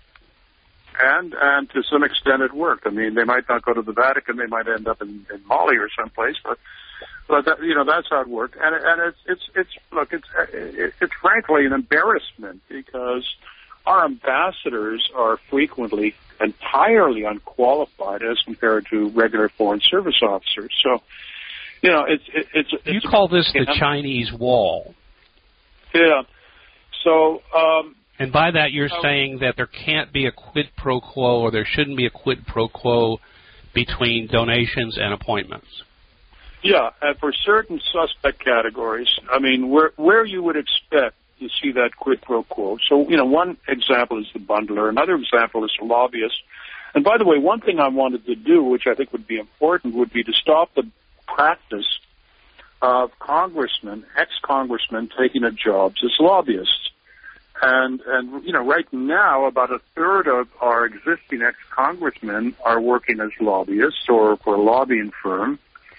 And and to some extent it worked. I mean, they might not go to the Vatican, they might end up in, in Mali or someplace, but but that, you know, that's how it worked. And and it's it's it's look, it's it's frankly an embarrassment because our ambassadors are frequently entirely unqualified as compared to regular foreign service officers. So, you know, it's it, it's, it's you call this the know, Chinese wall. Yeah. So. Um, And by that, you're saying that there can't be a quid pro quo, or there shouldn't be a quid pro quo between donations and appointments. Yeah, and for certain suspect categories, I mean, where where you would expect to see that quid pro quo. So, you know, one example is the bundler. Another example is the lobbyist. And by the way, one thing I wanted to do, which I think would be important, would be to stop the practice of congressmen, ex-congressmen, taking up jobs as lobbyists. And, and, you know, right now, about a third of our existing ex-congressmen are working as lobbyists or for a lobbying firm.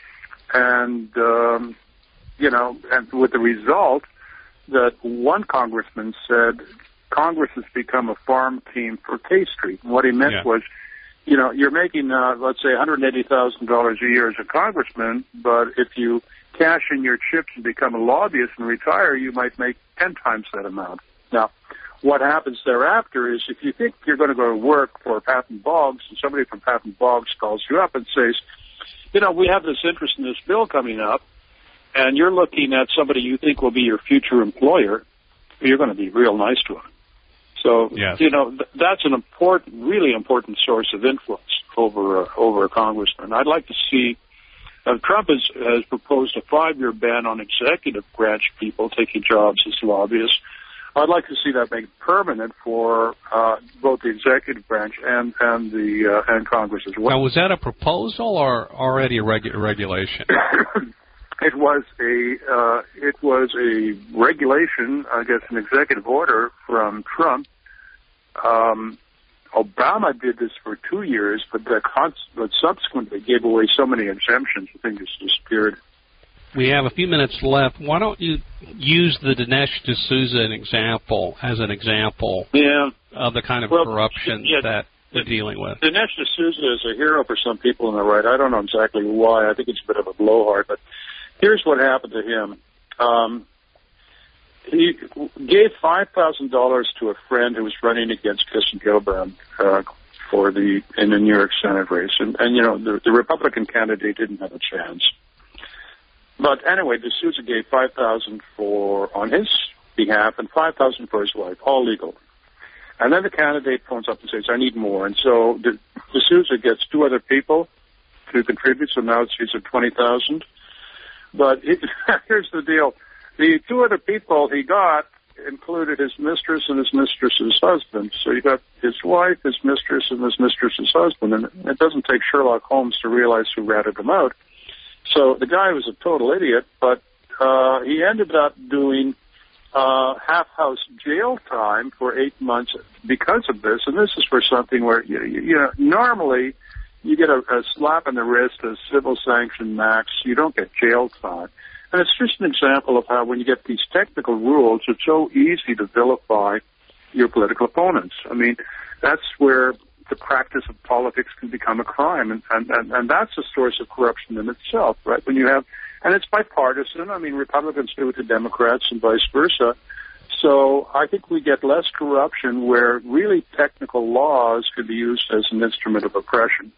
And, um, you know, and with the result that one congressman said, Congress has become a farm team for K Street. And what he meant yeah. was, you know, you're making, uh, let's say, one hundred eighty thousand dollars a year as a congressman, but if you cash in your chips and become a lobbyist and retire, you might make ten times that amount. Now, what happens thereafter is if you think you're going to go to work for Patton Boggs and somebody from Patton Boggs calls you up and says, you know, we have this interest in this bill coming up, and you're looking at somebody you think will be your future employer, you're going to be real nice to them. So, yes. you know, th- that's an important, really important source of influence over, uh, over a congressman. I'd like to see, uh, Trump has, has proposed a five-year ban on executive branch people taking jobs as lobbyists. I'd like to see that made permanent for uh, both the executive branch and and the uh, and Congress as well. Now, was that a proposal or already a regu- regulation? It was a uh, it was a regulation, I guess, an executive order from Trump. Um, Obama did this for two years, but the cons- but subsequently gave away so many exemptions, I think it's disappeared. We have a few minutes left. Why don't you use the Dinesh D'Souza an example as an example yeah. of the kind of well, corruption yeah, that we're dealing with? Dinesh D'Souza is a hero for some people on the right. I don't know exactly why. I think it's a bit of a blowhard, but here's what happened to him. Um, he gave five thousand dollars to a friend who was running against Kirsten Gillibrand uh, for the in the New York Senate race, and, and you know the, the Republican candidate didn't have a chance. But anyway, D'Souza gave five thousand dollars for on his behalf and five thousand dollars for his wife, all legal. And then the candidate phones up and says, "I need more." And so D'Souza gets two other people to contribute. So now it's at twenty thousand dollars. But it, here's the deal: the two other people he got included his mistress and his mistress's husband. So you got his wife, his mistress, and his mistress's husband. And it doesn't take Sherlock Holmes to realize who ratted him out. So the guy was a total idiot, but uh, he ended up doing uh, half-house jail time for eight months because of this. And this is for something where, you, you know, normally you get a, a slap in the wrist, a civil sanction max. You don't get jail time. And it's just an example of how when you get these technical rules, it's so easy to vilify your political opponents. I mean, that's where the practice of politics can become a crime, and, and, and, and that's a source of corruption in itself, right? When you have, and it's bipartisan. I mean, Republicans do it to Democrats and vice versa. So I think we get less corruption where really technical laws could be used as an instrument of oppression.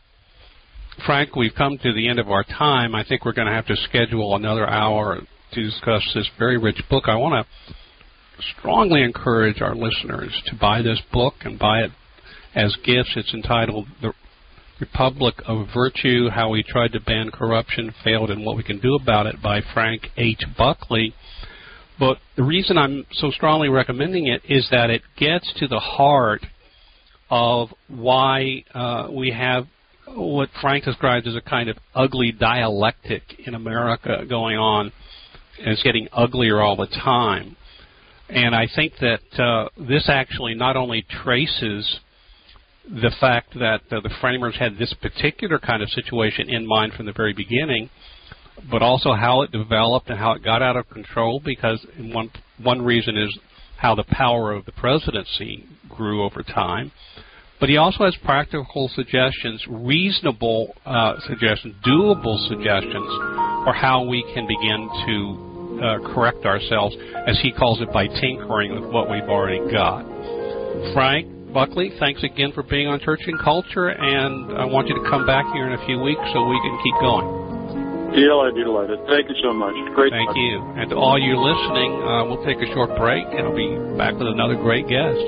Frank, we've come to the end of our time. I think we're going to have to schedule another hour to discuss this very rich book. I want to strongly encourage our listeners to buy this book and buy it as gifts. It's entitled The Republic of Virtue, How We Tried to Ban Corruption, Failed, and What We Can Do About It by Frank H. Buckley. But the reason I'm so strongly recommending it is that it gets to the heart of why uh, we have what Frank describes as a kind of ugly dialectic in America going on, and it's getting uglier all the time. And I think that uh, this actually not only traces the fact that uh, the framers had this particular kind of situation in mind from the very beginning, but also how it developed and how it got out of control, because one, one reason is how the power of the presidency grew over time. But he also has practical suggestions, reasonable uh, suggestions, doable suggestions for how we can begin to uh, correct ourselves, as he calls it, by tinkering with what we've already got. Frank Buckley, thanks again for being on Church and Culture, and I want you to come back here in a few weeks so we can keep going. Delighted, delighted. Thank you so much. Great. Thank talk. you. And to all you listening, uh, we'll take a short break, and I'll be back with another great guest.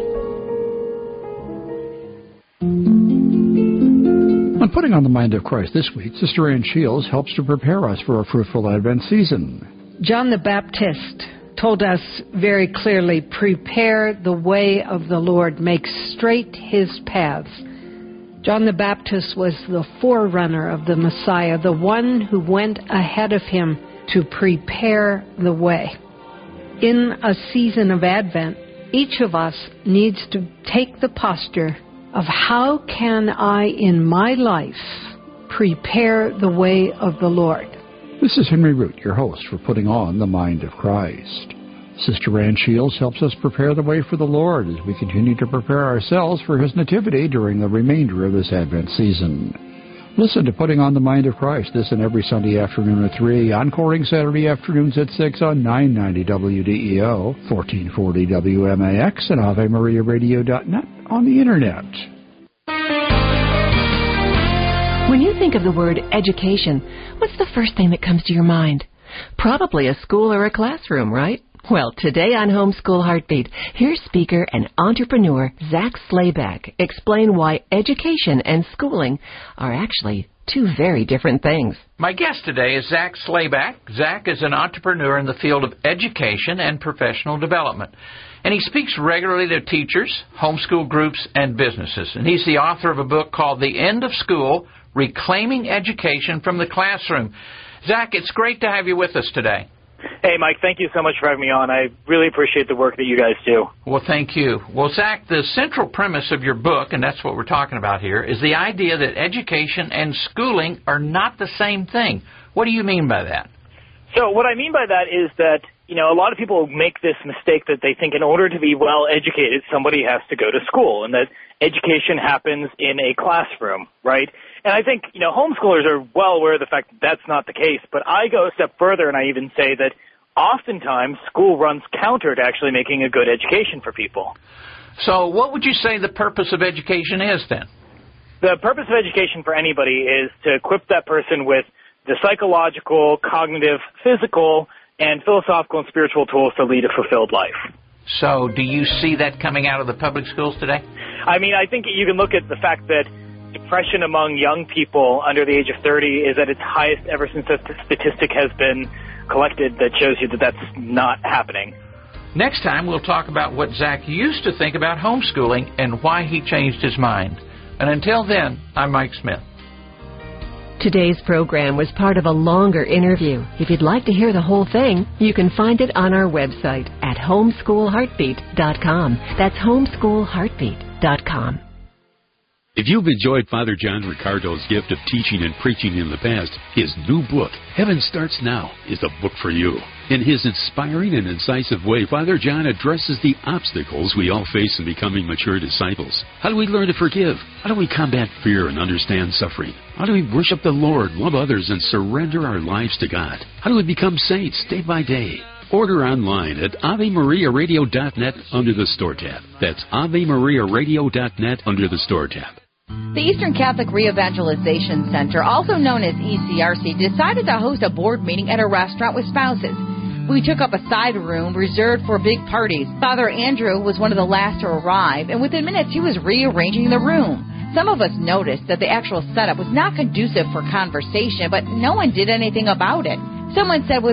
On Putting on the Mind of Christ this week, Sister Ann Shields helps to prepare us for a fruitful Advent season. John the Baptist told us very clearly, prepare the way of the Lord, make straight his paths. John the Baptist was the forerunner of the Messiah, the one who went ahead of him to prepare the way. In a season of Advent, each of us needs to take the posture of how can I in my life prepare the way of the Lord. This is Henry Root, your host for Putting on the Mind of Christ. Sister Ann Shields helps us prepare the way for the Lord as we continue to prepare ourselves for his nativity during the remainder of this Advent season. Listen to Putting on the Mind of Christ this and every Sunday afternoon at three, encoring Saturday afternoons at six on nine ninety W D E O, fourteen forty W M A X, and Ave Maria Radio dot net on the Internet. When you think of the word education, what's the first thing that comes to your mind? Probably a school or a classroom, right? Well, today on Homeschool Heartbeat, here's speaker and entrepreneur Zach Slayback explain why education and schooling are actually two very different things. My guest today is Zach Slayback. Zach is an entrepreneur in the field of education and professional development. And he speaks regularly to teachers, homeschool groups, and businesses. And he's the author of a book called The End of School, Reclaiming Education from the Classroom. Zach, it's great to have you with us today. Hey, Mike, thank you so much for having me on. I really appreciate the work that you guys do. Well, thank you. Well, Zach, the central premise of your book, and that's what we're talking about here, is the idea that education and schooling are not the same thing. What do you mean by that? So what I mean by that is that, you know, a lot of people make this mistake that they think in order to be well educated, somebody has to go to school, and that education happens in a classroom, right? And I think, you know, homeschoolers are well aware of the fact that that's not the case, but I go a step further and I even say that oftentimes school runs counter to actually making a good education for people. So what would you say the purpose of education is then? The purpose of education for anybody is to equip that person with the psychological, cognitive, physical, and philosophical and spiritual tools to lead a fulfilled life. So do you see that coming out of the public schools today? I mean, I think you can look at the fact that depression among young people under the age of thirty is at its highest ever since a statistic has been collected that shows you that that's not happening. Next time, we'll talk about what Zach used to think about homeschooling and why he changed his mind. And until then, I'm Mike Smith. Today's program was part of a longer interview. If you'd like to hear the whole thing, you can find it on our website at homeschool heartbeat dot com. That's homeschool heartbeat dot com. If you've enjoyed Father John Ricardo's gift of teaching and preaching in the past, his new book, Heaven Starts Now, is the book for you. In his inspiring and incisive way, Father John addresses the obstacles we all face in becoming mature disciples. How do we learn to forgive? How do we combat fear and understand suffering? How do we worship the Lord, love others, and surrender our lives to God? How do we become saints day by day? Order online at Ave Maria Radio dot net under the Store tab. That's Ave Maria Radio dot net under the Store tab. The Eastern Catholic Re-Evangelization Center, also known as E C R C, decided to host a board meeting at a restaurant with spouses. We took up a side room reserved for big parties. Father Andrew was one of the last to arrive, and within minutes he was rearranging the room. Some of us noticed that the actual setup was not conducive for conversation, but no one did anything about it. Someone said,